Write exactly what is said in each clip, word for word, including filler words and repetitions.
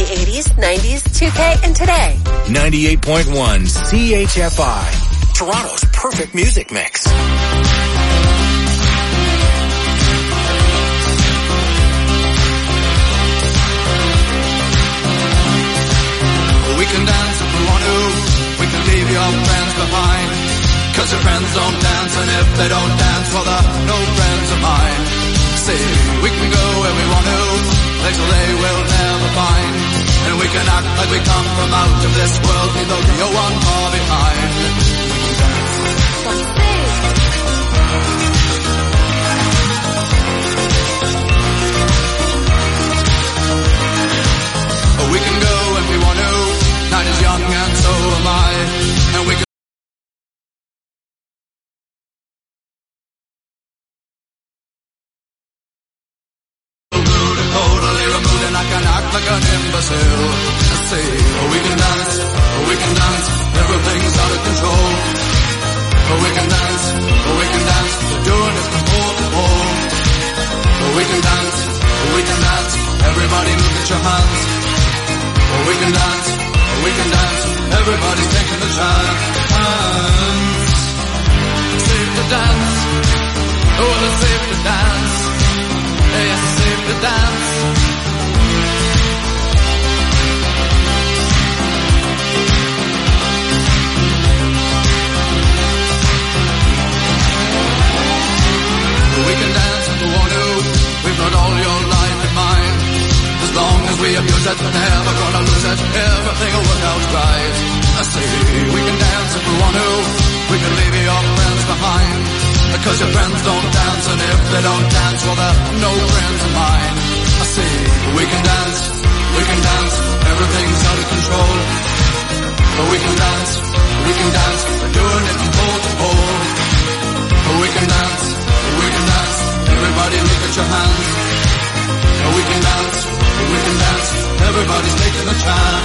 the eighties, nineties, two K, and today. ninety-eight point one C H F I, Toronto's perfect music mix. We can dance if we want to, we can leave your friends behind, cause your friends don't dance, and if they don't dance, well they're no friends of mine. See, we can go where we want to, places they will never find, and we can act like we come from out of this world, leave the real one far behind. We can go if we want to, night is young and so am I, and we can rude and totally removed, and I can act like an imbecile. Let's see, we can dance, we can dance, everything's out of control. We can dance, we can dance, we're doing it from pole to pole. We can dance, we can dance, everybody look at your hands. We can dance, we can dance, everybody's taking the chance. Safe to dance, oh, it's safe to dance. Yes, it's safe to dance. We can dance if we want to, we've got all your life in mind. As long as we abuse it, we're never gonna lose it, everything will work out right. I say, we can dance if we want to, we can leave your friends behind, because your friends don't dance, and if they don't dance, well they're no friends of mine. I say, we can dance, we can dance, everything's out of control. But we can dance, we can dance, we're doing it from pole to pole. But we can dance, we can dance, everybody look at your hands. But we can dance, we can dance, everybody's taking a chance.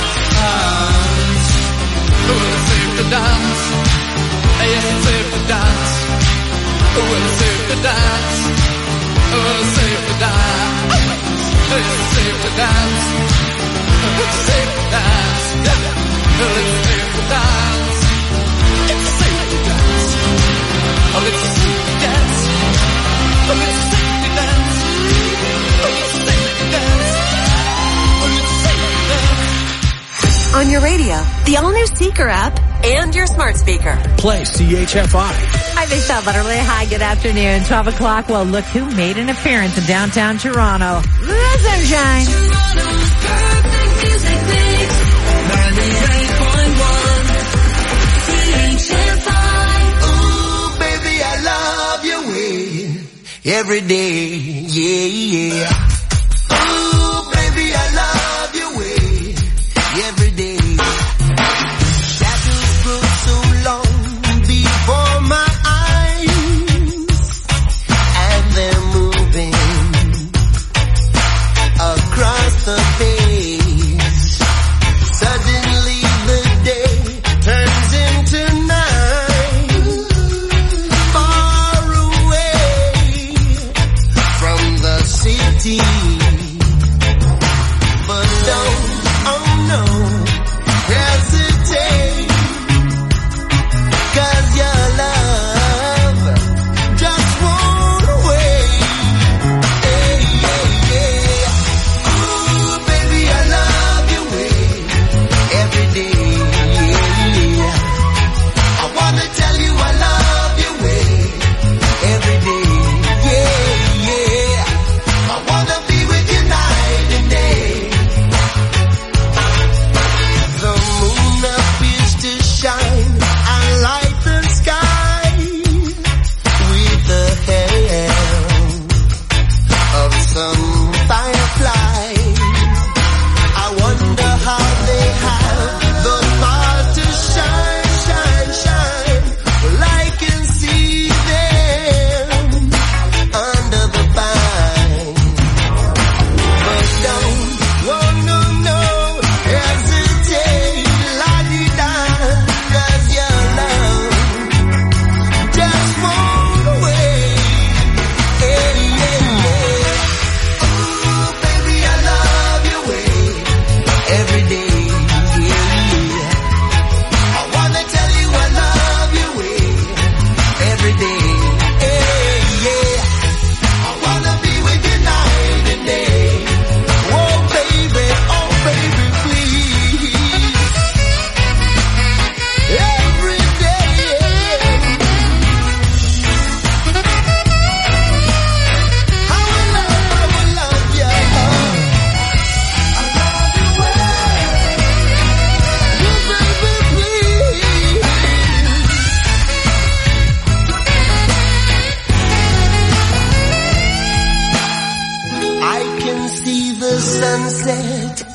Oh, it's safe to dance, yes, it's safe to dance. Oh, it's safe to dance, oh, it's safe to dance. It's safe to dance, it's safe to dance, yeah. Oh, it's safe to dance, it's safe to dance. Oh, it's safe to dance, oh, it's safe to dance. Oh, it's safe to dance, oh, it's safe to dance. On your radio, the all-new Seeker app, and your smart speaker. Play C H F I. Hi, Michelle Butterly. Hi, good afternoon. twelve o'clock. Well, look who made an appearance in downtown Toronto. The Sunshine. Toronto's perfect music mix. ninety-eight point one C H F I. Ooh, baby, I love your way. Every day, yeah, yeah. Ooh, baby, I love your way. Every day. Shadows grow so long before my eyes, and they're moving across the face. Suddenly the day turns into night. Far away from the city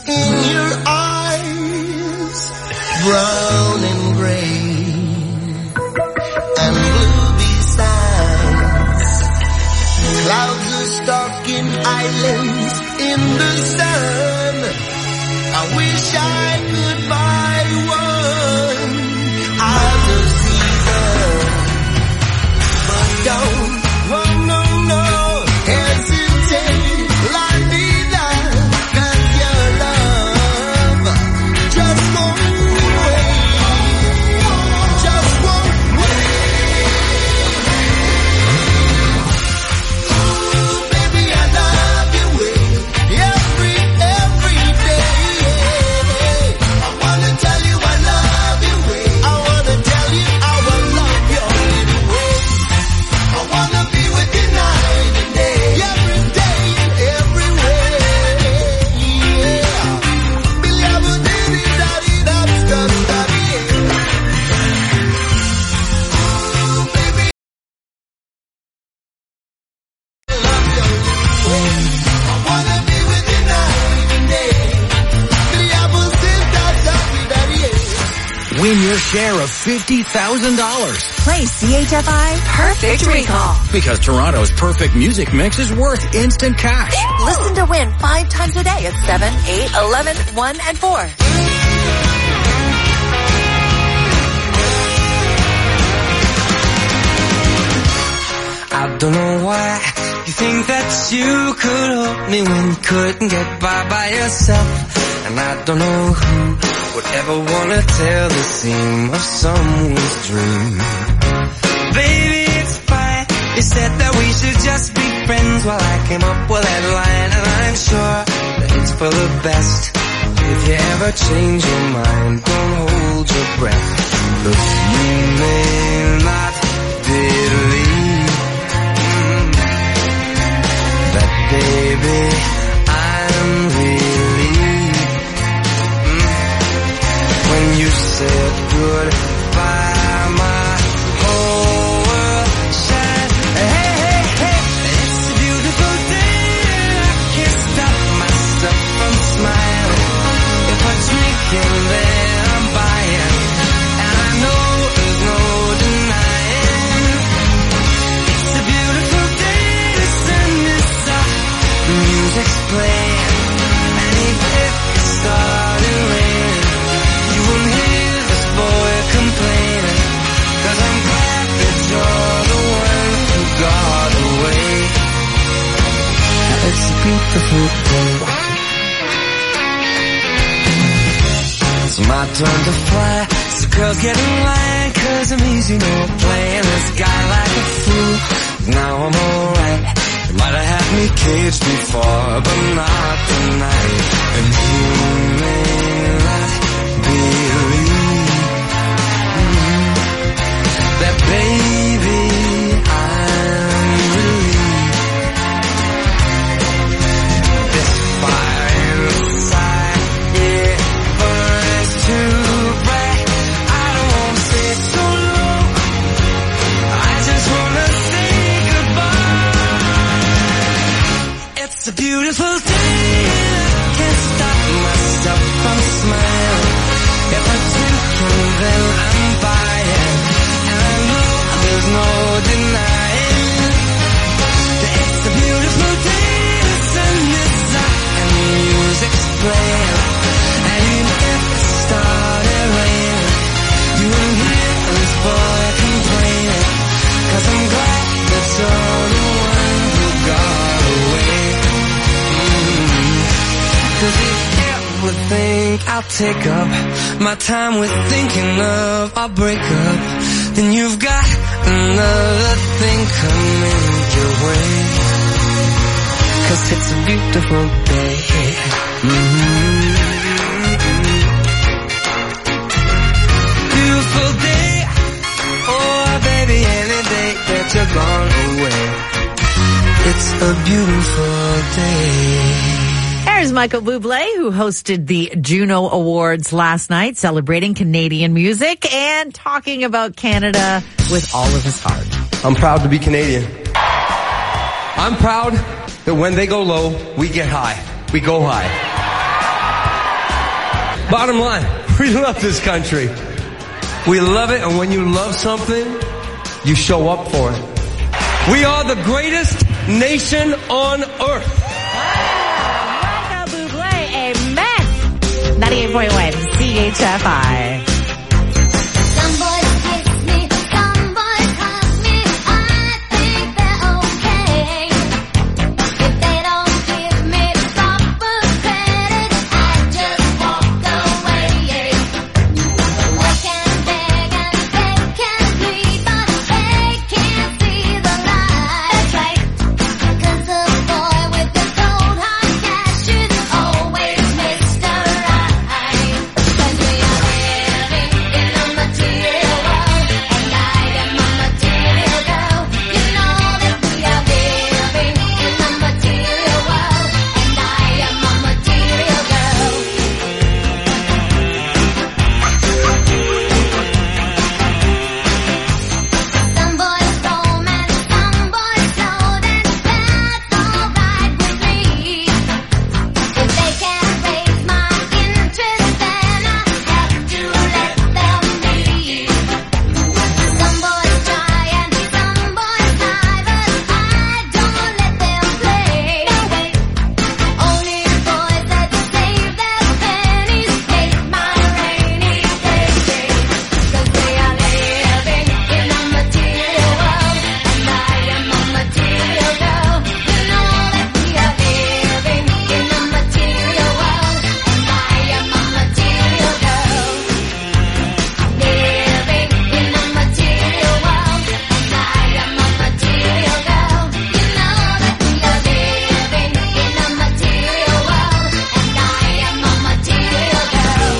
in your eyes, brown and gray, and blue besides. Clouds are stalking islands in the sun. I wish I could buy one out of season, but don't, oh no, no, hesitate, la vida, 'cause your love just won't wait, just won't wait. Ooh, baby, I love your way, every, every day. I wanna tell you I love your way, I wanna tell you I will love you anyway. I wanna be with you night and day, every day and every way. Yeah. Billy, I will do it, daddy, that's good, daddy. Ooh, baby, I love you anyway. I wanna be with you night and day. Billy, I will sing that, daddy, daddy. Win your share of fifty thousand dollars. Play C H F I Perfect Recall. Because Toronto's perfect music mix is worth instant cash. Listen to win five times a day at seven, eight, eleven, one, and four. I don't know why you think that you could help me when you couldn't get by by yourself. And I don't know who would ever wanna tell the seam of someone's dream. Baby, it's fine. You said that we should just be friends while I came up with that line. And I'm sure that it's for the best. If you ever change your mind, don't hold your breath. Look, you may not believe that, baby, I'm relieved mm. when you said goodbye. My whole world shined. Hey, hey, hey, it's a beautiful day. I can't stop myself from smiling. If I drink and then I'm buying, and I know there's no denying. It's a beautiful day. The sun is up, the music's playing, and even if it started raining, you won't hear this boy complaining. 'Cause I'm glad that you're the one who got away. It's a beautiful day. It's my turn to fly. So girls get in line, 'cause I'm easy, no playing this guy like a fool. Now I'm alright. You might have had me caged before, but not tonight. And you may not believe mm, that, baby, I'm relieved. This fire inside, it burns too bright. I don't want to stay so long. I just want to say goodbye. It's a beautiful day. I can't stop myself from smiling. If I drink and then I'm buying, and I know there's no denying that it's a beautiful day. The sun is up and the music's playing, and even if it started raining, you wouldn't hear this boy complaining. 'Cause I'm glad that you're the one who got away. Mm-hmm. 'Cause if you ever think I'll take up my time with thinking of our breakup, then you've got another thing coming your way. 'Cause it's a beautiful day. Mm-hmm. Beautiful day. Oh, baby, any day that you're gone away. It's a beautiful day. There's Michael Bublé, who hosted the Juno Awards last night, celebrating Canadian music and talking about Canada with all of his heart. I'm proud to be Canadian. I'm proud that when they go low, we get high. We go high. Bottom line, we love this country. We love it, and when you love something, you show up for it. We are the greatest nation on earth. Michael Bublé, amen. ninety-eight point one C H F I. Some boys kiss me, some boys hug me. I think they're okay. If they don't give me proper credit, I just walk away. They can beg and they can plead, but they can't see the light. That's right, 'cause the boy with the gold hard cash is always Mister Right. 'Cause we are living in a material world, and I am a material girl. You know that we are living in a material world, and I am a material girl. Some boys romance, some boys float, and that's alright with me. If they can't raise my interest, then I have to let them be. Some boys try and some boys lie, but I don't let them play. Only boys that save their pennies take my rainy day. 'Cause they are living in a material world, and I am a material girl. You know that we are living in a material world, and I am a material girl. Living in a material world, and I am a material girl. You know that we are living in a material world, and I am a material girl.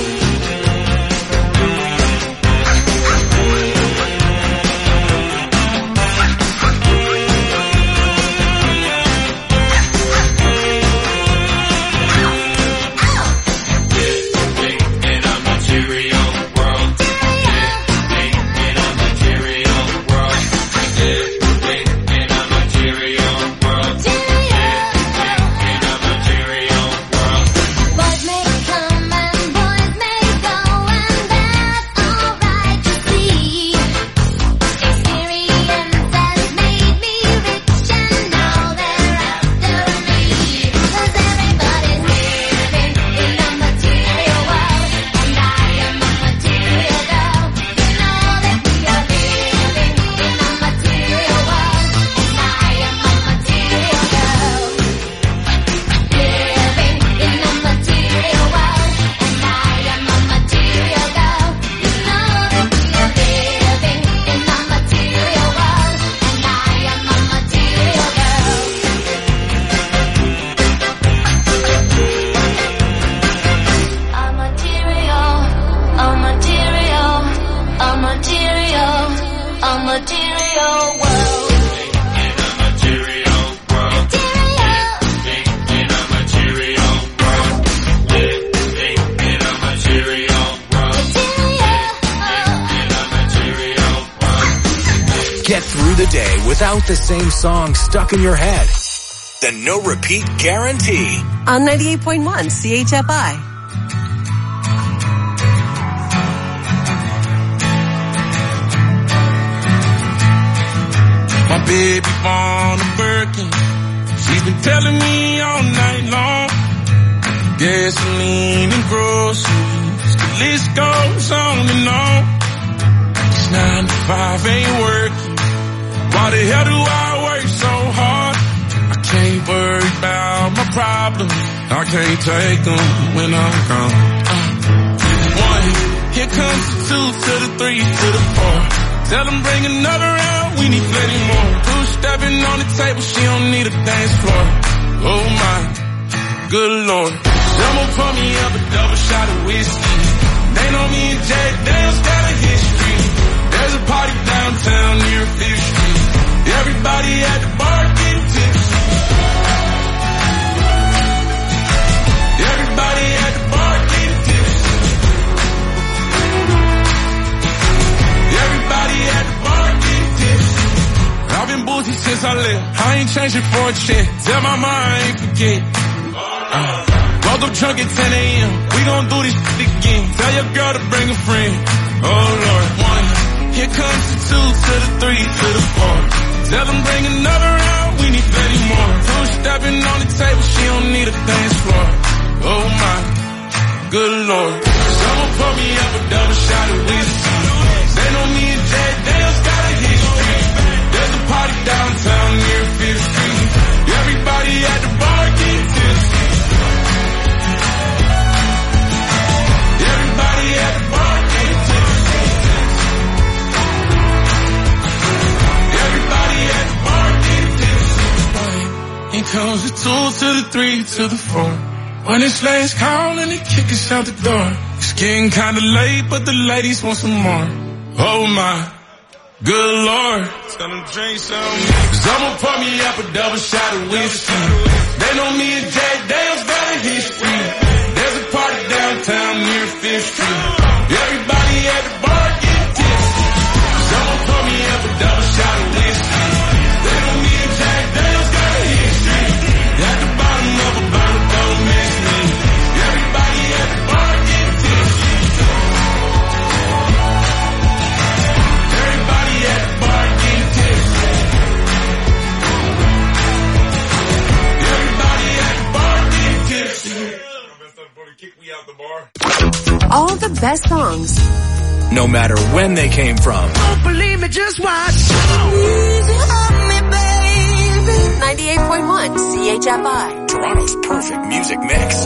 In a material world. In a material world. In a material world. In a material world. Boys may come and boys may go, and that's alright to see. Experience has made me rich, and now they're after me. 'Cause everybody's living in a material world, and I am a material girl. You know that we are living in a material world, and I am a material girl. Living in a material world, and I am a material girl. You know that we are living in a material world, and I am a material girl. A material, a material, a material, a material world. In a material world. Material. In a material world. Living in a material world. In a material world. Get through the day without the same song stuck in your head. The no repeat guarantee. On ninety-eight point one C H F I. My baby born a Birkin. She's been telling me all night long. Gasoline and groceries. The list goes on and on. This nine to five ain't working. Why the hell do I work so hard? I can't worry about my problems. I can't take them when I'm gone. Uh, one, here comes the two to the three to the four. Tell them bring another round, we need plenty more. Two stepping on the table, she don't need a dance floor. Oh my, good lord. Someone pour me up a double shot of whiskey. They know me and Jack Daniels got a history. There's a party downtown near Fifth Street. Everybody at the bar getting tipsy. Everybody at the bar getting tipsy. Everybody at the bar getting tipsy. I've been boozy since I left. I ain't changing for a check. Tell my mind I ain't forget. Uh, woke up drunk at ten a.m. We gon' do this shit again. a girl to bring a friend. Oh Lord, one. Here comes the two to the three to the four. Tell them bring another round, we need thirty more. Two stepping on the table, she don't need a dance floor. Oh my, good Lord. Someone pour me up a double shot of whiskey. They know me and Jack Daniels got a history. There's a party downtown near Fifth Street. Everybody at the bar getting tipsy. Everybody at the bar getting tipsy. Everybody at the bar getting tipsy. Here comes the two to the three to the four. When it's last call and they kick us out the door. It's getting kinda late, but the ladies want some more. Oh my, good Lord. Tell them drink some. Someone pour me up a double shot of whiskey. They know me and Jack Daniels got a history. There's a party downtown near Fifth Street. Everybody at the bar getting tipsy. Someone pour me up a double shot of whiskey. They know me and Jack Daniels got a history. At the bottom of a bottle, don't miss me. Everybody at the bar getting tipsy. Everybody at the bar getting tipsy. Everybody at the bar getting tipsy. Kick me out the bar. All the best songs. No matter when they came from. Don't believe me, just watch. Easy on me, baby. ninety-eight point one C H F I. Toronto's perfect music mix.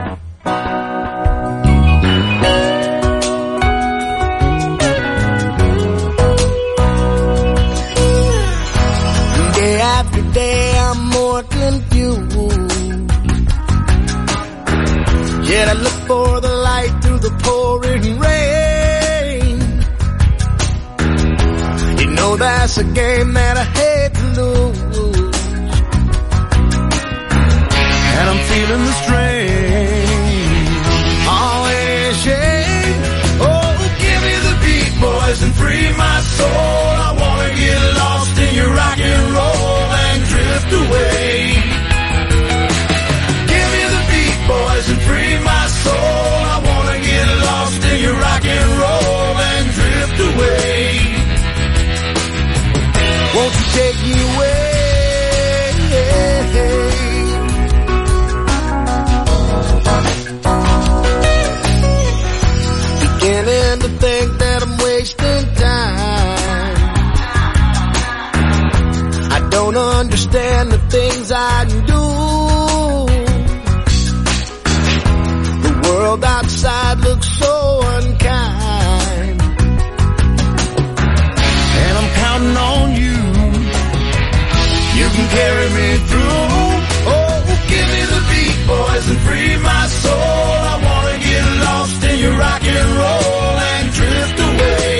Day after day, I'm more confused. Yet I look for the light through the pouring rain. You know that's a game that I hate to lose. And I'm feeling the strain. Oh, it ain't a shame. Oh, give me the beat, boys, and free my soul. I wanna get lost in your rock and roll and drift away. Give me the beat, boys, and free my soul. I wanna get lost in your rock and roll and drift away. Won't you take me away? Beginning to think that I'm wasting time. I don't understand the things I do. The world outside looks so unkind. And I'm counting on you. You can carry me through. Oh, give me the beat, boys, and free my soul. I wanna get lost in your rock and roll and drift away.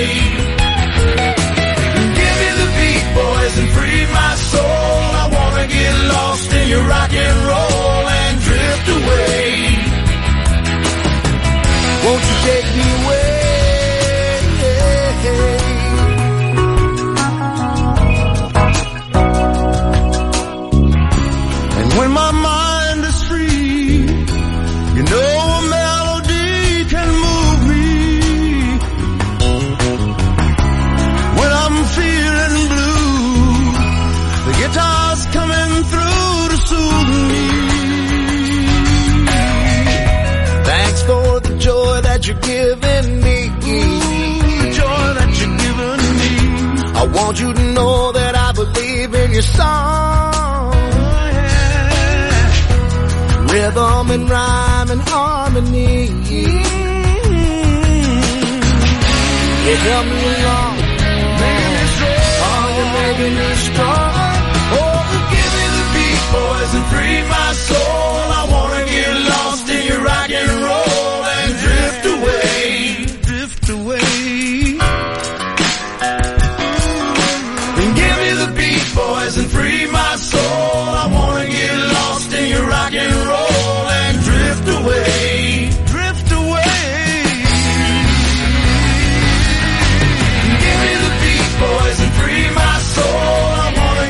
Give me the beat, boys, and free my soul. I wanna get lost in your rock and roll and drift away. Won't you take me away? And when my mind is free, you know a melody can move me. When I'm feeling blue, the guitar's coming through to soothe me. Thanks for the joy that you're giving me. The joy that you're giving me. I want you to know that I believe in your song. Rhythm and rhyme and harmony. You help me along, making me strong. Oh, you're making me strong. Oh, give me the beat, boys, and free my soul. I wanna get lost in your rock and roll and drift away, drift away. And give me the beat, boys, and free my soul. I wanna get lost in your rock and roll and drift away, drift away. Give me the beat, boys, and free my soul. I wanna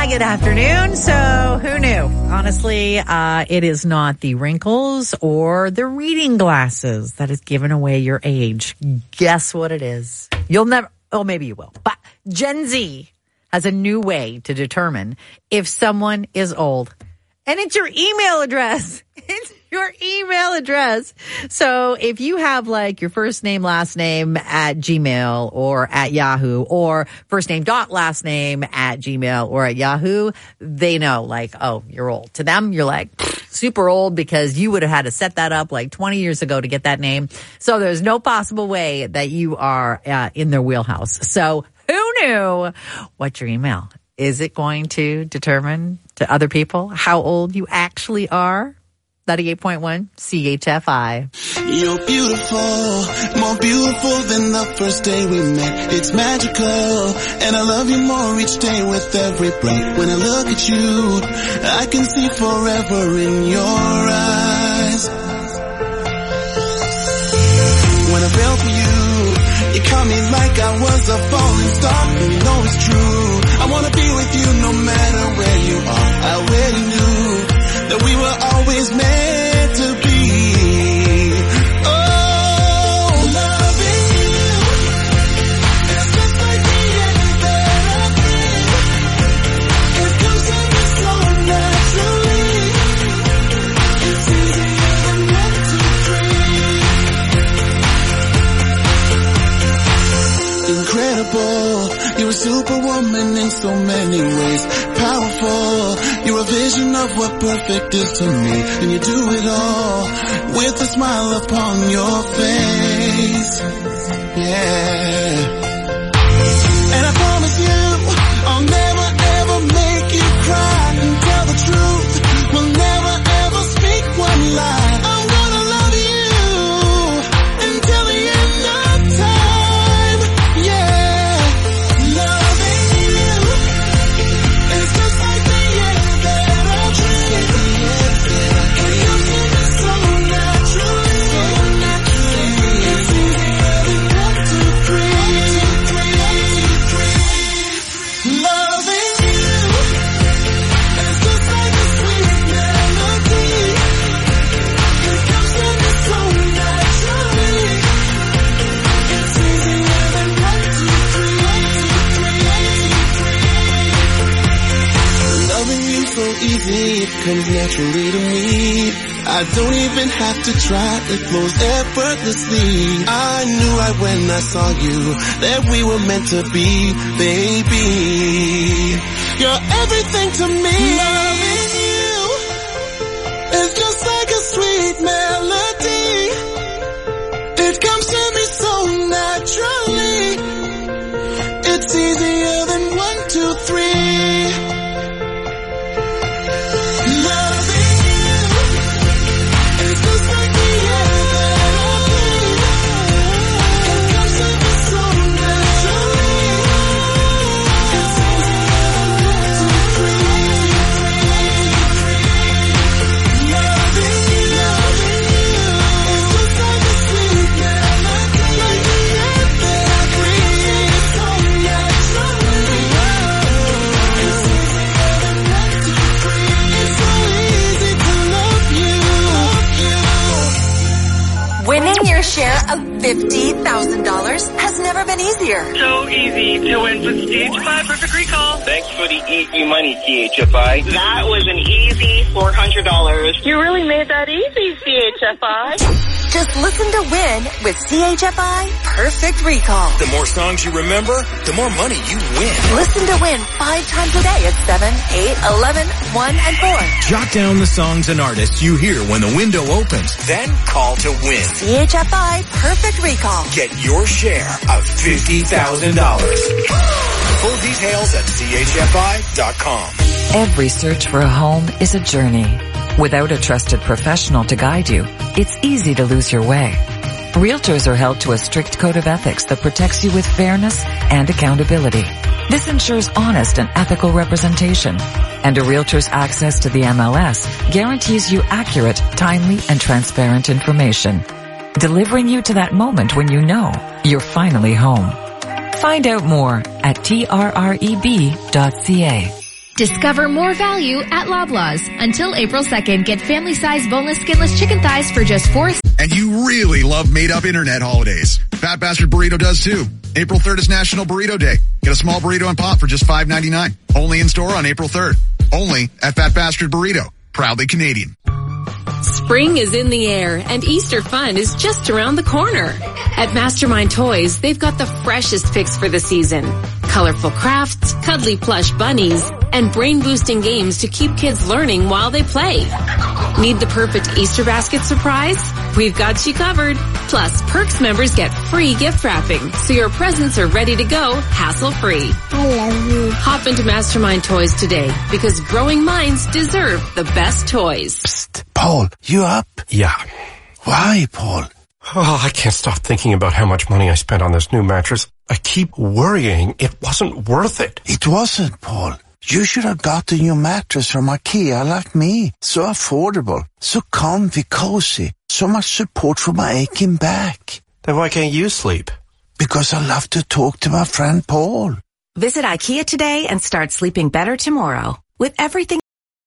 Hi, good afternoon. So who knew? Honestly, uh, it is not the wrinkles or the reading glasses that has given away your age. Guess what it is? You'll never, oh, maybe you will. But Gen Z has a new way to determine if someone is old. And it's your email address. It's your email address. So if you have like your first name, last name at Gmail or at Yahoo, or first name dot last name at Gmail or at Yahoo, they know like, oh, you're old. To them, you're like super old because you would have had to set that up like twenty years ago to get that name. So there's no possible way that you are uh, in their wheelhouse. So who knew? What's your email? Is it going to determine to other people how old you actually are? ninety-eight point one C H F I. You're beautiful, more beautiful than the first day we met. It's magical, and I love you more each day with every breath. When I look at you, I can see forever in your eyes. When I fell for you, you caught me like I was a falling star. And you know it's true, I wanna be with you no matter where you are. I already knew that we were always meant to be. Oh, loving you is just like the air that I breathe. It comes to me so naturally. It's easier than one, two, three. Incredible, you're a superwoman in so many ways. Powerful, you're a vision of what perfect is to me. And you do it all with a smile upon your face. Yeah. And I promise you, I'll never ever make you cry. And tell the truth, we'll never ever speak one lie. I wanna love you until the end of time. Yeah. Loving you is just like the air that I breathe. It comes to me so naturally. It's easier than one, two, three. Loving you is just like a sweet melody. It comes to me so naturally. It's easier than one, two, three. Loving you so easy, it comes naturally to me. I don't even have to try, it flows effortlessly. I knew right when I saw you that we were meant to be, baby. You're everything to me. Loving you is just like a sweet melody. It comes to me so naturally. It's easier than one, two, three. Loving you is just like the air that I breathe. It comes to me so naturally. It's easier than one, two, three. Loving you is just like a sweet melody. Like the air that I breathe. So naturally. It's easier than one, two, three. It's so easy to love you. Winning your share of fifty thousand dollars has never been easier. So easy to win with C H F I Perfect Recall. Thanks for the easy money, C H F I. That was an easy four hundred dollars. You really made that easy, C H F I. Just listen to win with C H F I Perfect Recall. The more songs you remember, the more money you win. Listen to win five times a day at seven, eight, eleven, one, and four. Jot down the songs and artists you hear when the window opens. Then call to win. C H F I Perfect Recall. Get your share of fifty thousand dollars. Full details at C H F I dot com. Every search for a home is a journey. Without a trusted professional to guide you, it's easy to lose your way. Realtors are held to a strict code of ethics that protects you with fairness and accountability. This ensures honest and ethical representation. And a realtor's access to the M L S guarantees you accurate, timely, and transparent information, delivering you to that moment when you know you're finally home. Find out more at T R R E B dot C A. Discover more value at Loblaws. Until April second, get family-size boneless, skinless chicken thighs for just four. And you really love made-up internet holidays. Fat Bastard Burrito does too. April third is National Burrito Day. Get a small burrito and pop for just five ninety-nine. Only in store on April third. Only at Fat Bastard Burrito. Proudly Canadian. Spring is in the air and Easter fun is just around the corner. At Mastermind Toys, they've got the freshest picks for the season. Colorful crafts, cuddly plush bunnies, and brain-boosting games to keep kids learning while they play. Need the perfect Easter basket surprise? We've got you covered. Plus, Perks members get free gift wrapping, so your presents are ready to go hassle-free. I love you. Hop into Mastermind Toys today, because growing minds deserve the best toys. Psst, Paul, you up? Yeah. Why, Paul? Oh, I can't stop thinking about how much money I spent on this new mattress. I keep worrying it wasn't worth it. It wasn't, Paul. You should have gotten your mattress from IKEA like me. So affordable, so comfy, cozy, so much support for my aching back. Then why can't you sleep? Because I love to talk to my friend Paul. Visit IKEA today and start sleeping better tomorrow. With everything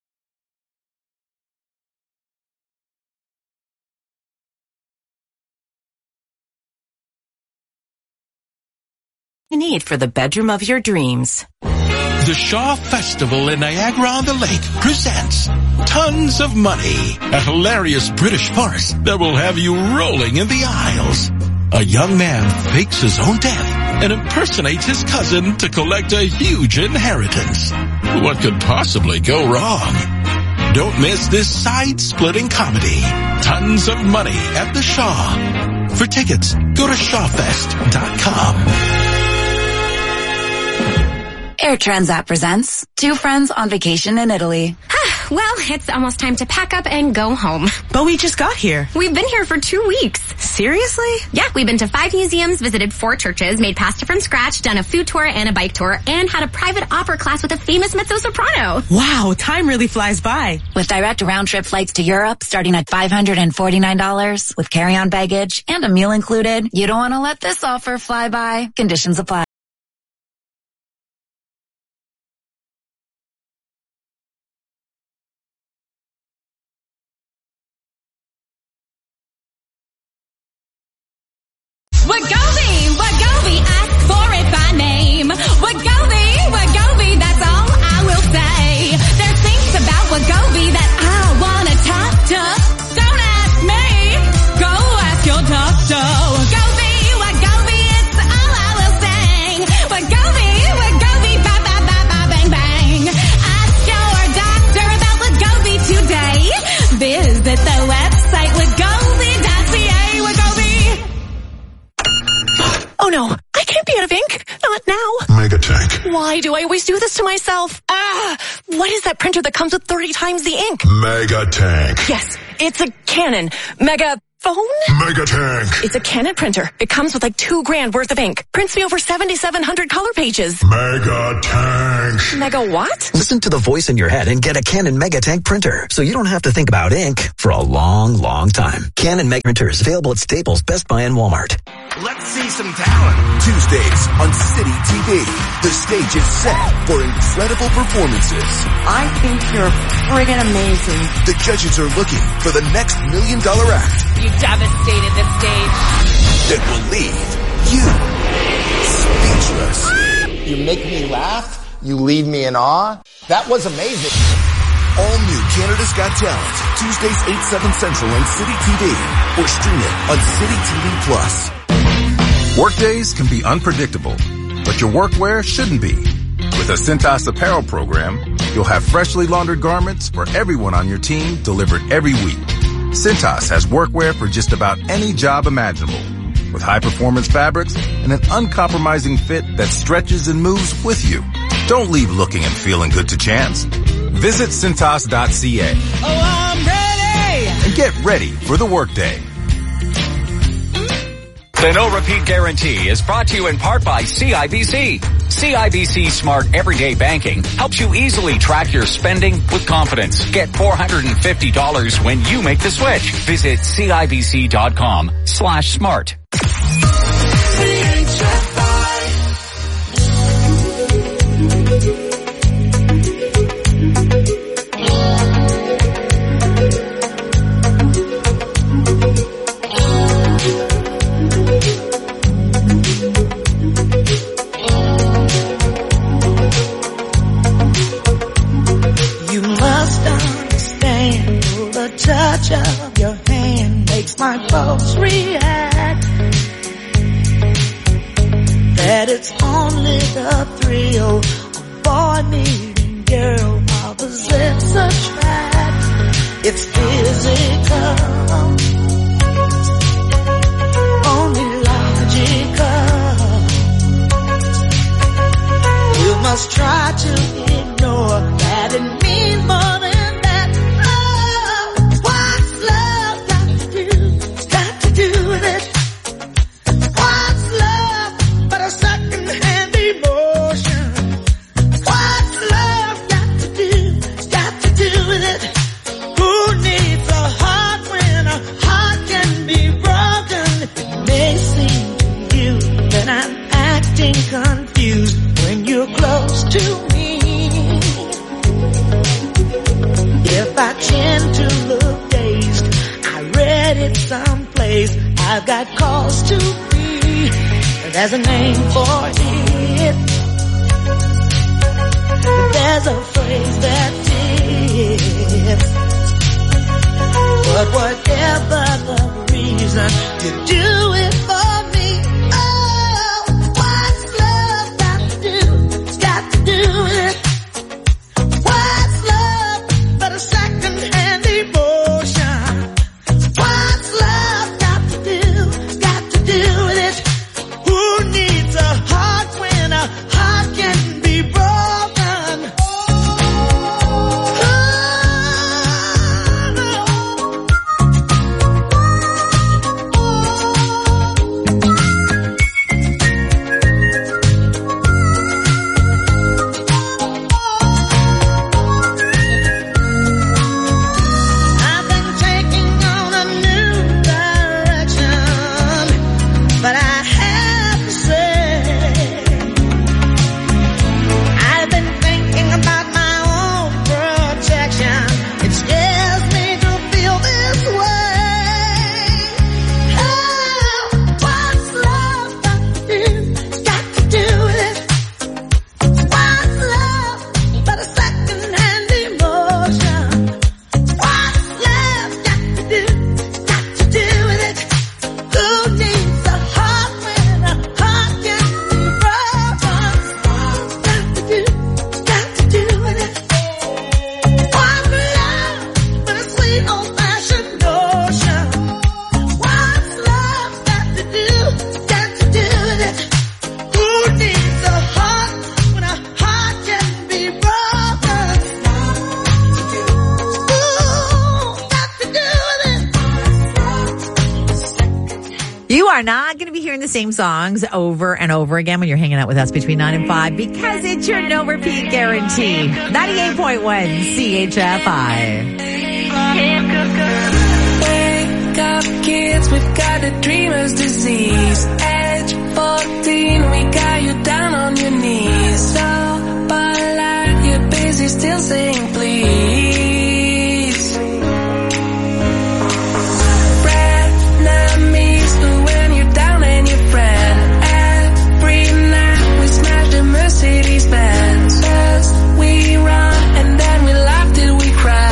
you need for the bedroom of your dreams. The Shaw Festival in Niagara-on-the-Lake presents Tons of Money, a hilarious British farce that will have you rolling in the aisles. A young man fakes his own death and impersonates his cousin to collect a huge inheritance. What could possibly go wrong? Don't miss this side-splitting comedy, Tons of Money at the Shaw. For tickets, go to shawfest dot com. Air Transat presents Two Friends on Vacation in Italy. Well, it's almost time to pack up and go home. But we just got here. We've been here for two weeks. Seriously? Yeah, we've been to five museums, visited four churches, made pasta from scratch, done a food tour and a bike tour, and had a private opera class with a famous mezzo-soprano. Wow, time really flies by. With direct round-trip flights to Europe starting at five hundred forty-nine dollars with carry-on baggage and a meal included, you don't want to let this offer fly by. Conditions apply. Wegovy, Wegovy, ask for it by name. Wegovy, Wegovy, that's all I will say. There's things about Wegovy that I wanna talk to. Don't ask me, go ask your doctor. Wegovy, Wegovy, it's all I will say. Wegovy, Wegovy, ba ba ba ba bang bang. Ask your doctor about Wegovy today. Visit the website wegovy dot c a. Wegovy. Oh no, I can't be out of ink. Not now. Megatank. Why do I always do this to myself? Ah, what is that printer that comes with thirty times the ink? Megatank. Yes, it's a Canon Mega phone? Megatank. It's a Canon printer. It comes with like two grand worth of ink. Prints me over seventy-seven hundred color pages. Megatank. Mega what? Listen to the voice in your head and get a Canon Megatank printer, so you don't have to think about ink for a long, long time. Canon Mega printers available at Staples, Best Buy, and Walmart. Let's see some talent. Tuesdays on City T V. The stage is set for incredible performances. I think you're friggin' amazing. The judges are looking for the next million dollar act You devastated this stage. that will leave you speechless. You make me laugh. You leave me in awe. That was amazing. All new Canada's Got Talent. Tuesdays eight, seven Central on City T V. Or stream it on City T V Plus. Workdays can be unpredictable, but your workwear shouldn't be. With a Cintas apparel program, you'll have freshly laundered garments for everyone on your team delivered every week. Cintas has workwear for just about any job imaginable, with high-performance fabrics and an uncompromising fit that stretches and moves with you. Don't leave looking and feeling good to chance. Visit Cintas dot c a. Oh, I'm ready! And get ready for the workday. The No Repeat Guarantee is brought to you in part by C I B C. C I B C Smart Everyday Banking helps you easily track your spending with confidence. Get four hundred fifty dollars when you make the switch. Visit C I B C dot com slash smart. know a boy needing girl opposites attract. It's physical, only logical. You must try to ignore that it means more than that. Oh, what's love got to do? Got to do with it. What's love but a second-hand emotion? What's love got to do? Got to do with it. Who needs a heart when a heart can be broken? It may seem to you that I'm acting confused when you're close to me. If I tend to look dazed, I read it someplace. I've got cause to be. There's a name for it. There's a phrase that fits. But whatever the reason, you do it for me. Oh, what's love got to do? Got to do with it. What's love but a second-hand emotion? What's love got to do? Got to do with it. Who needs a heart when a heart can be broken? I've been taking on a new direction, but I have to say, I've been thinking about my own protection. It scares me to feel this way. Oh, what's love got to do? Got to do with it. What's love but a second-hand emotion? What's love got to do? Got to do with it. Who needs a heart when a heart can be broken? Got to do, got to do with it. What's love but a sweet old-fashioned notion? What's love got to do? Got to do with it. Who needs a heart when a heart can be broken? Ooh, got to do with it. You are not going to be hearing the same songs over and over again when you're hanging out with us between nine and five because it's your no repeat guarantee. ninety-eight point one C H F I. Wake up, kids, we've got the dreamer's disease. Age fourteen, we got you down on your knees. So polite, you're busy still saying please. Frenemies, but when you're down and your friend. Every night we smash the Mercedes Benz. First we run and then we laugh till we cry.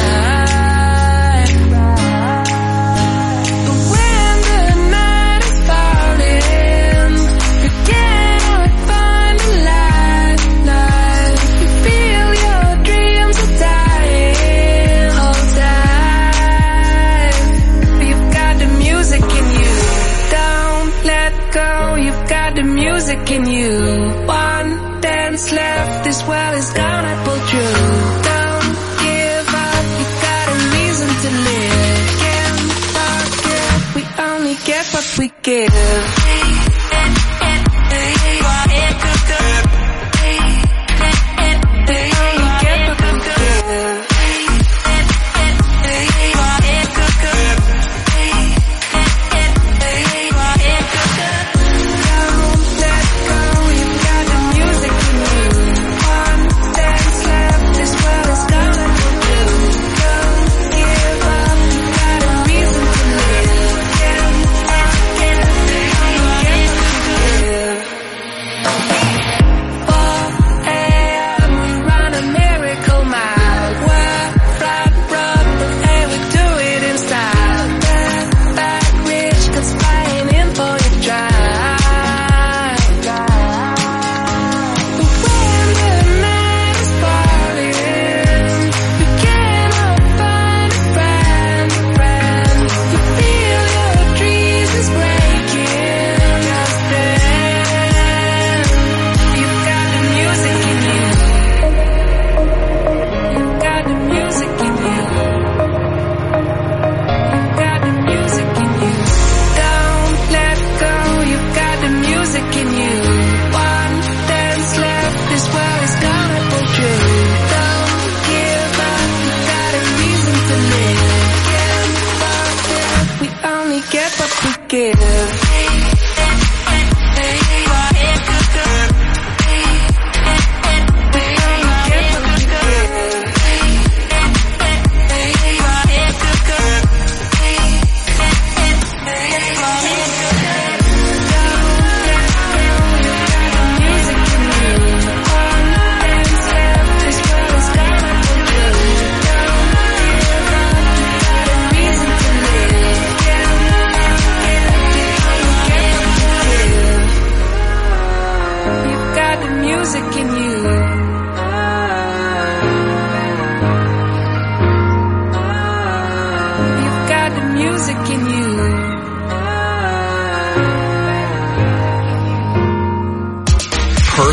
But when the night is falling, forget how we find the light, light. You feel your dreams are dying, hold tight. You've got the music in you, don't let go. You've got the music in you. One dance left, this world is gonna pull through. Don't give up, you got a reason to live. Can't forget, we only get what we give. They only get what we give. Don't let go, you've got the music in you. One dance left, this world is gonna pull through. Don't give up, you got a reason to live. Can't forget, they only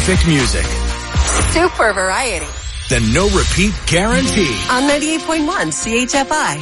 perfect music. Super variety. The no repeat guarantee. On ninety-eight point one C H F I.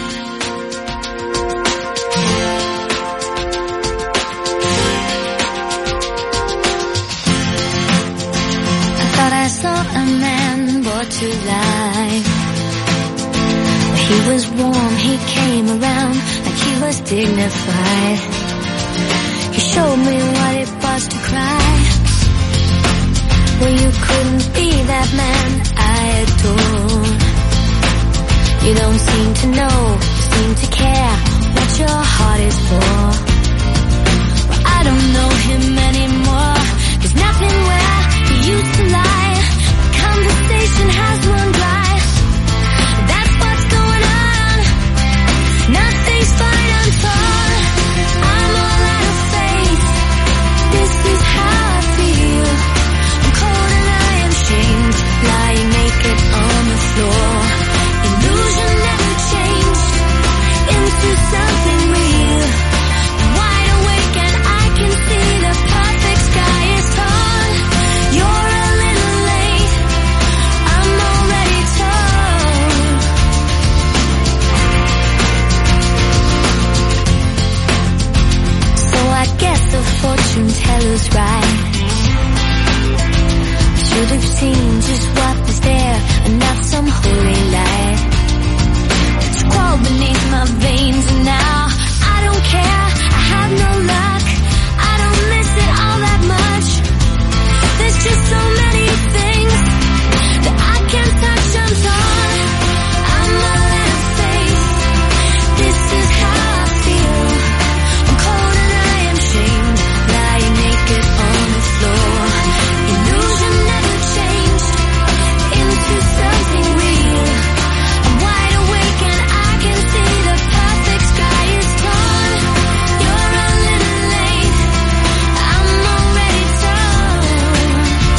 I thought I saw a man brought to life. He was warm, he came around like he was dignified. He showed me what it was to cry. Well, you couldn't be that man I adore. You don't seem to know, seem to care what your heart is for. Well, I don't know him anymore. There's nothing where he used to lie. Conversation has run dry. That's what's going on. Nothing's fine, I'm torn. I'm all out of faith. This is how I feel. I'm cold and I am shamed, lying naked on the floor. Illusion never changed into something real. I'm wide awake and I can see the perfect sky is torn. You're a little late, I'm already torn. So I guess the fortune teller's right. Should have seen just what was there and not some holy light. It's crawled beneath my veins and now I don't care, I have no luck. I don't miss it all that much. There's just so many things that I can't touch, I'm torn. I'm all out of faith. This is how I feel. I'm cold and I am shamed, lying naked on the floor. Illusion never changed into something real. I'm wide awake and I can see the perfect sky is torn. You're a little late, I'm already torn.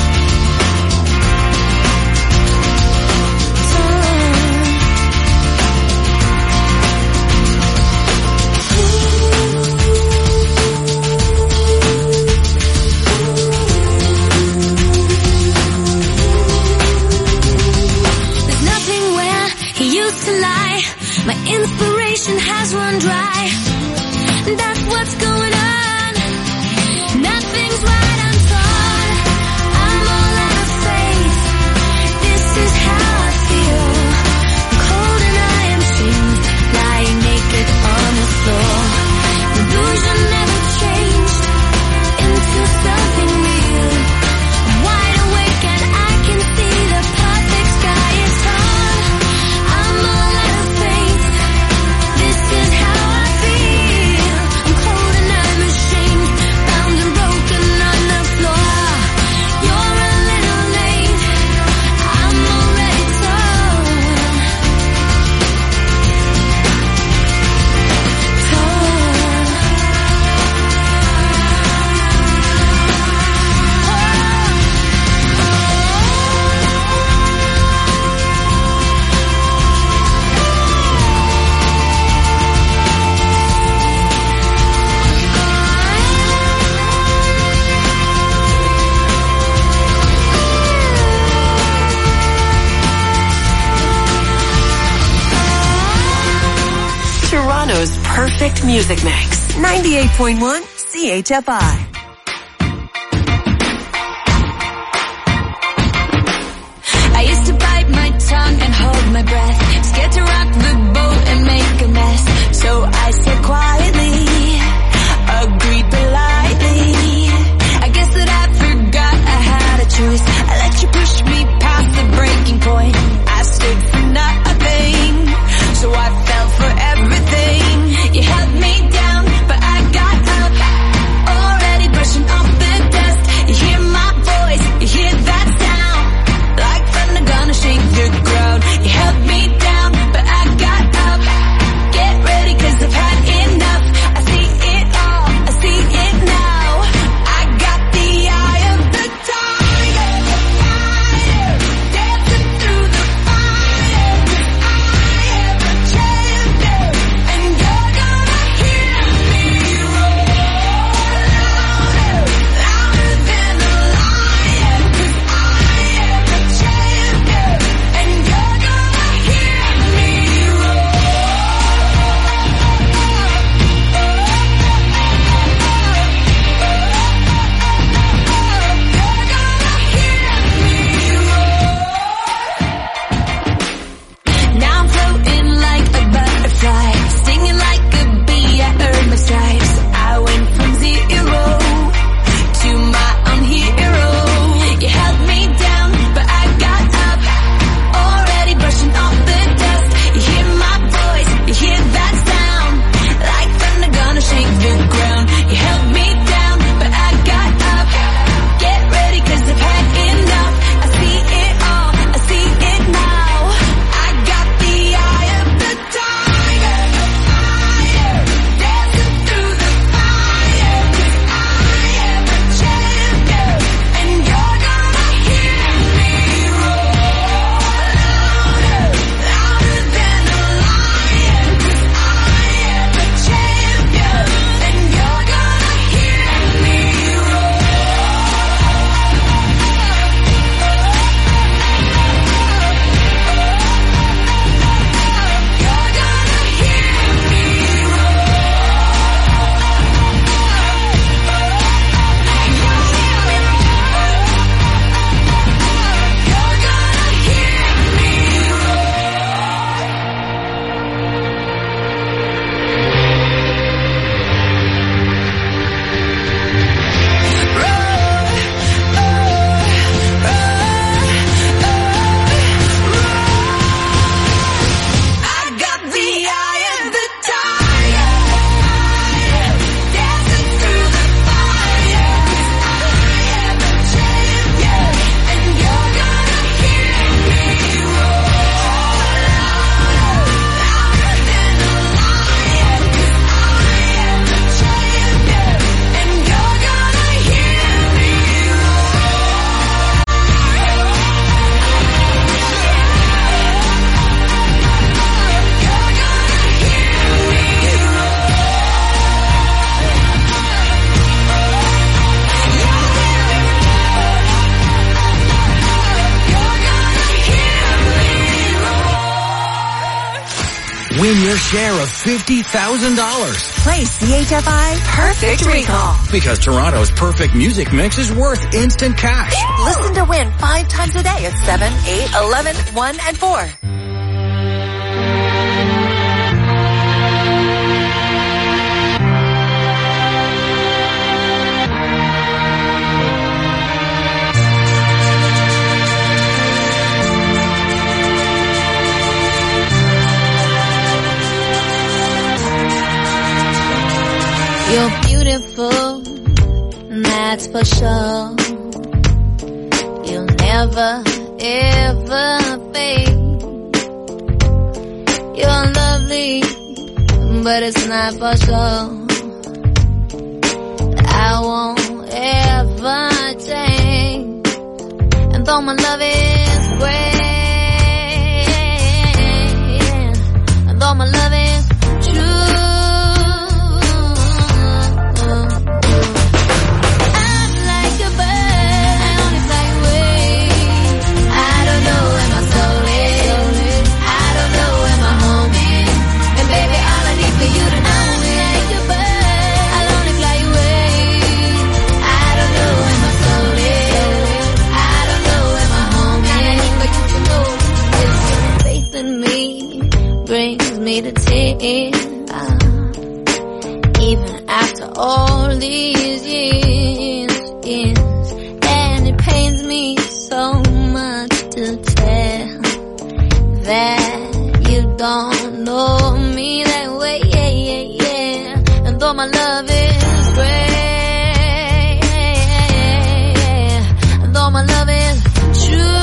There's nothing where he used to lie. My inspiration has run dry. That's what's going on. Nothing's right, I'm torn. I'm all out of faith. This is how I feel. I'm cold and I am shamed, lying naked on the floor. Illusion never changed into something real. I'm wide awake and I can see the perfect sky is torn. I'm all out of faith. This is how I feel. I'm cold and I'm ashamed, bound and broken on the floor. You're a little late, I'm already torn. Toronto's perfect music mix. ninety-eight point one C H F I. I used to bite my tongue and hold my breath, scared to rock the boat and make a mess. So I said quietly, agreed politely. I guess that I forgot I had a choice. I let you push me past the breaking point. I stood for nothing, so I fell for everything. You held me down, but I got up, already brushing off the dust. You hear my voice, you hear that sound, like thunder gonna shake the ground. You held me down, but I got up. Get ready, 'cause I've had enough. Win your share of fifty thousand dollars. Play C H F I Perfect Recall. Because Toronto's perfect music mix is worth instant cash. Listen to win five times a day at seven, eight, eleven, one, and four. You're beautiful, that's for sure. You'll never, ever fade. You're lovely, but it's not for sure. I won't ever change. And though my love is great, and though my love is true, me to tears, uh, even after all these years, years, and it pains me so much to tell that you don't know me that way, yeah, yeah, yeah. And though my love is great, and though my love is true,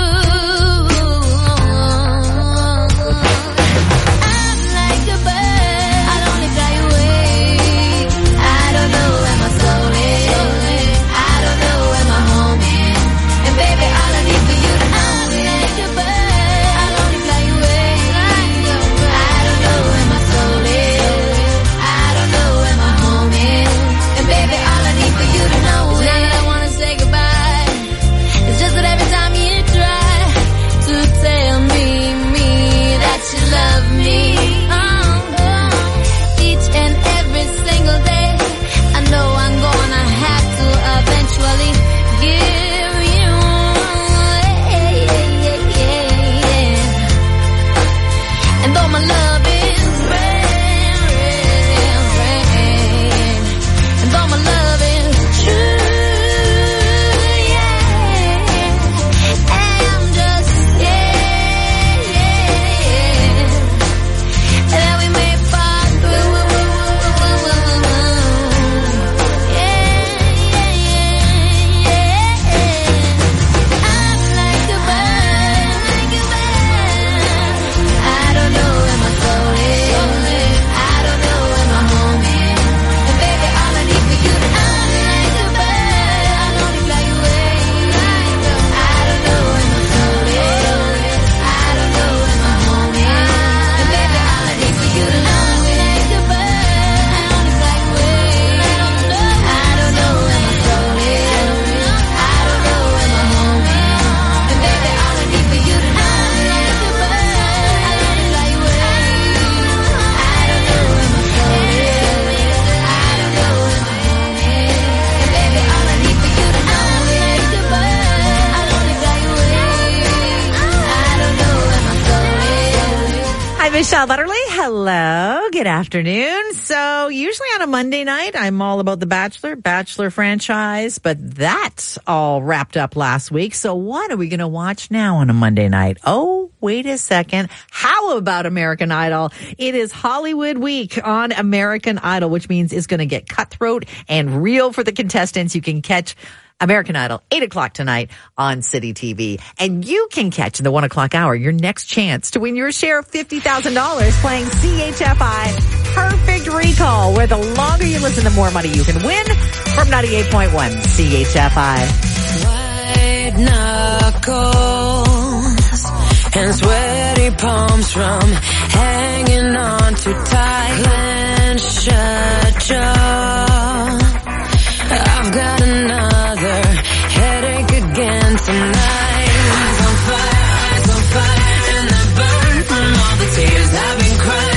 Michelle Butterly, hello, good afternoon. So usually on a Monday night, I'm all about The Bachelor, Bachelor franchise, but that's all wrapped up last week. So what are we going to watch now on a Monday night? Oh, wait a second. How about American Idol? It is Hollywood Week on American Idol, which means it's going to get cutthroat and real for the contestants. You can catch American Idol, eight o'clock tonight on City T V. And you can catch in the one o'clock hour your next chance to win your share of fifty thousand dollars playing C H F I Perfect Recall, where the longer you listen, the more money you can win from ninety-eight point one C H F I. White knuckles and sweaty palms from hanging on too tight. Clench shut jaw. I've got another headache again tonight. Eyes on fire, eyes on fire, and the burn from all the tears I've been crying.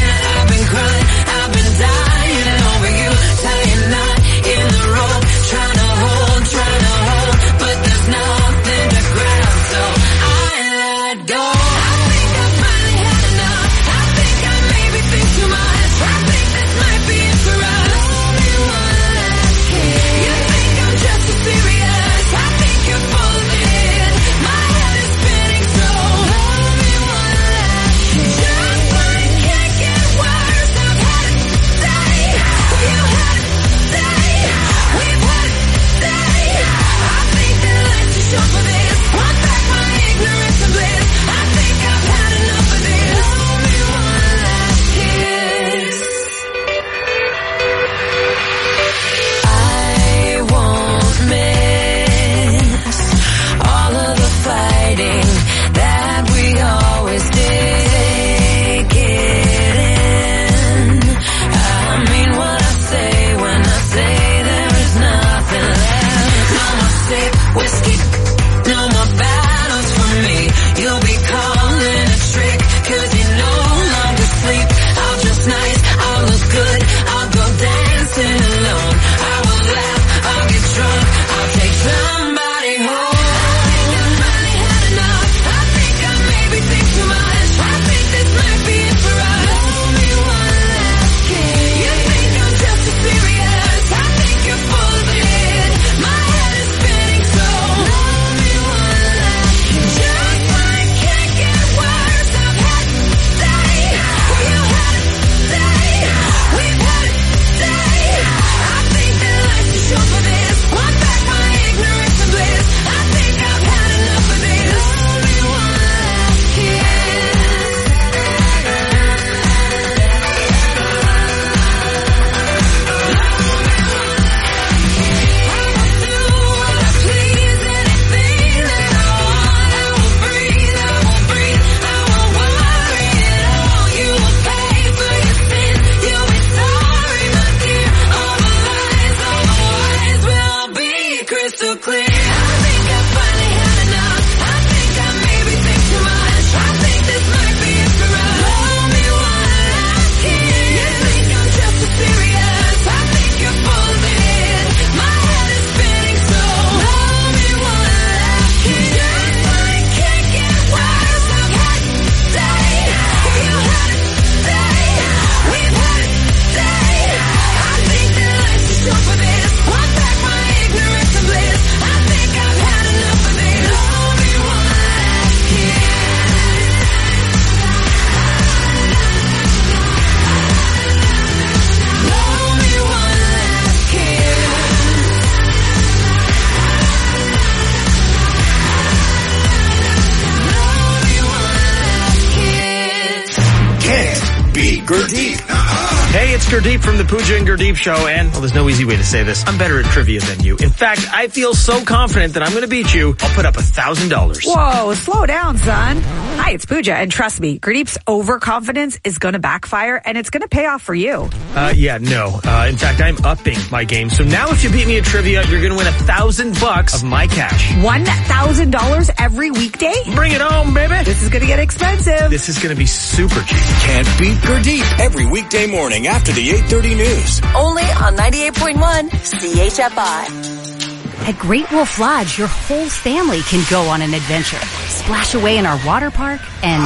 Gurdeep. Hey, it's Gurdeep from the Pooja and Gurdeep Show, and, well, there's no easy way to say this. I'm better at trivia than you. In fact, I feel so confident that I'm going to beat you, I'll put up a thousand dollars. Whoa, slow down, son. Hi, it's Pooja, and trust me, Gurdeep's overconfidence is going to backfire, and it's going to pay off for you. Uh, yeah, no. Uh, in fact, I'm upping my game. So now if you beat me at trivia, you're going to win a thousand bucks of my cash. One thousand dollars every weekday? Bring it home, baby. This is going to get expensive. This is going to be super cheap. Can't beat Gurdeep every weekday morning after the eight thirty news. Only on ninety-eight point one C H F I. At Great Wolf Lodge, your whole family can go on an adventure. Splash away in our water park and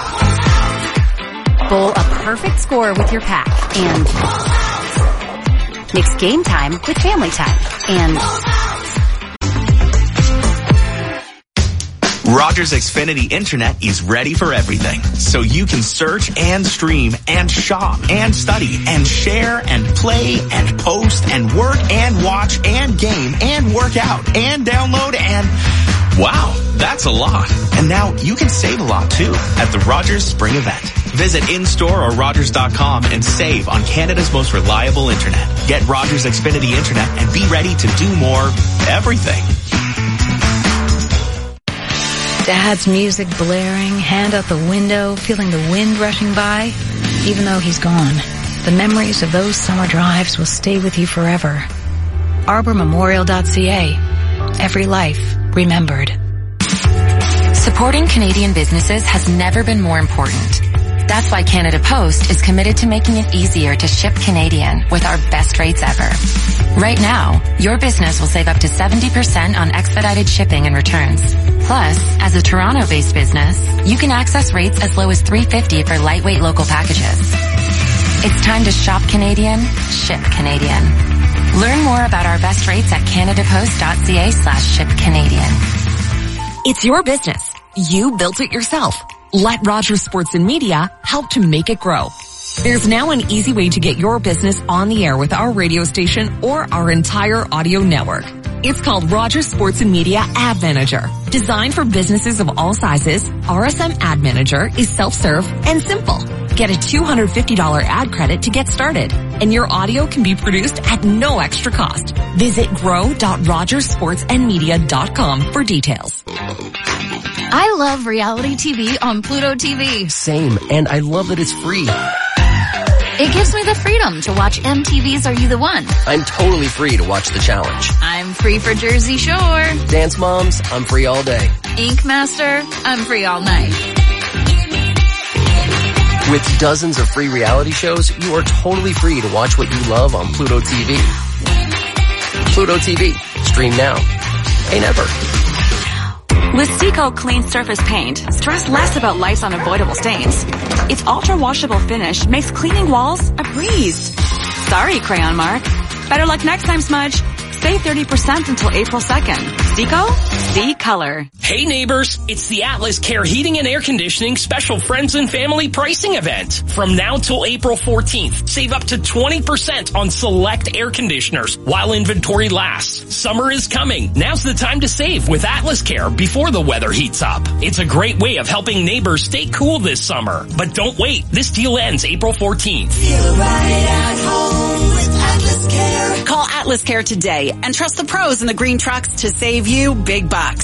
bowl a perfect score with your pack. And mix game time with family time. And Rogers Xfinity Internet is ready for everything, so you can search and stream and shop and study and share and play and post and work and watch and game and work out and download and... Wow, that's a lot. And now you can save a lot too at the Rogers Spring Event. Visit in-store or Rogers dot com and save on Canada's most reliable internet. Get Rogers Xfinity Internet and be ready to do more everything. Dad's music blaring, hand out the window, feeling the wind rushing by. Even though he's gone, the memories of those summer drives will stay with you forever. arbor memorial dot c a. Every life remembered. Supporting Canadian businesses has never been more important. That's why Canada Post is committed to making it easier to ship Canadian with our best rates ever. Right now, your business will save up to seventy percent on expedited shipping and returns. Plus, as a Toronto-based business, you can access rates as low as three dollars and fifty cents for lightweight local packages. It's time to shop Canadian, ship Canadian. Learn more about our best rates at canadapost dot c a slash ship Canadian. It's your business. You built it yourself. Let Rogers Sports and Media help to make it grow. There's now an easy way to get your business on the air with our radio station or our entire audio network. It's called Rogers Sports and Media Ad Manager. Designed for businesses of all sizes, R S M Ad Manager is self-serve and simple. Get a two hundred fifty dollars ad credit to get started, and your audio can be produced at no extra cost. Visit grow dot rogers sports and media dot com for details. I love reality T V on Pluto T V. Same, and I love that it's free. It gives me the freedom to watch M T V's Are You the One? I'm totally free to watch The Challenge. I'm free for Jersey Shore. Dance Moms, I'm free all day. Ink Master, I'm free all night. With dozens of free reality shows, you are totally free to watch what you love on Pluto T V. Pluto T V. Stream now. Pay never. With Seco Clean Surface Paint, stress less about life's unavoidable stains. Its ultra-washable finish makes cleaning walls a breeze. Sorry, Crayon Mark. Better luck next time, Smudge. Save thirty percent until April second. Seco? See color. Hey neighbors, it's the Atlas Care Heating and Air Conditioning Special Friends and Family Pricing Event. From now till April fourteenth, save up to twenty percent on select air conditioners while inventory lasts. Summer is coming. Now's the time to save with Atlas Care before the weather heats up. It's a great way of helping neighbors stay cool this summer. But don't wait, this deal ends April fourteenth. Feel right at home with Atlas Care. Call Atlas Care today and trust the pros in the green trucks to save you big bucks.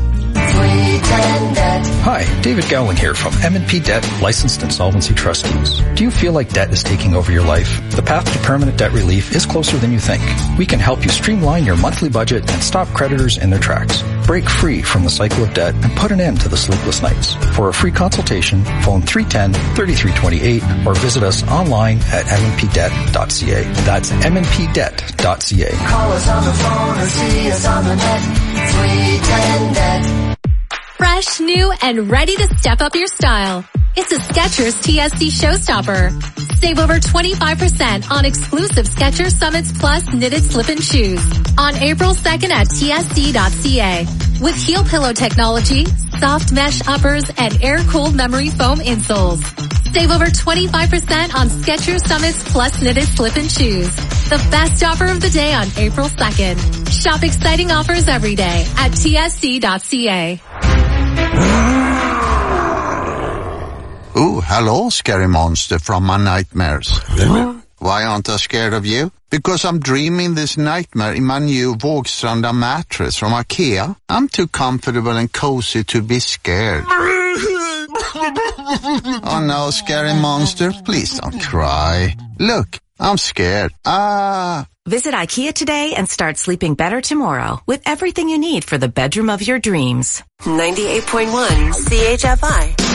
Hi, David Gowling here from M and P Debt, licensed insolvency trustees. Do you feel like debt is taking over your life? The path to permanent debt relief is closer than you think. We can help you streamline your monthly budget and stop creditors in their tracks. Break free from the cycle of debt and put an end to the sleepless nights. For a free consultation, phone three one zero, three three two eight or visit us online at m n p debt dot c a. That's m n p debt dot c a. Call us on the phone or see us on the net. three ten debt. Fresh, new, and ready to step up your style. It's a Skechers T S C showstopper. Save over twenty-five percent on exclusive Skechers Summits Plus knitted slip-in shoes on April second at t s c dot c a. With heel pillow technology, soft mesh uppers, and air-cooled memory foam insoles. Save over twenty-five percent on Skechers Summits Plus knitted slip-in shoes. The best offer of the day on April second. Shop exciting offers every day at t s c dot c a. Ooh, Oh, hello, scary monster from my nightmares. Why aren't I scared of you? Because I'm dreaming this nightmare in my new Vågstranda mattress from IKEA. I'm too comfortable and cozy to be scared. Oh no, scary monster, please don't cry. Look, I'm scared. Ah. Visit IKEA today and start sleeping better tomorrow with everything you need for the bedroom of your dreams. ninety-eight point one C H F I.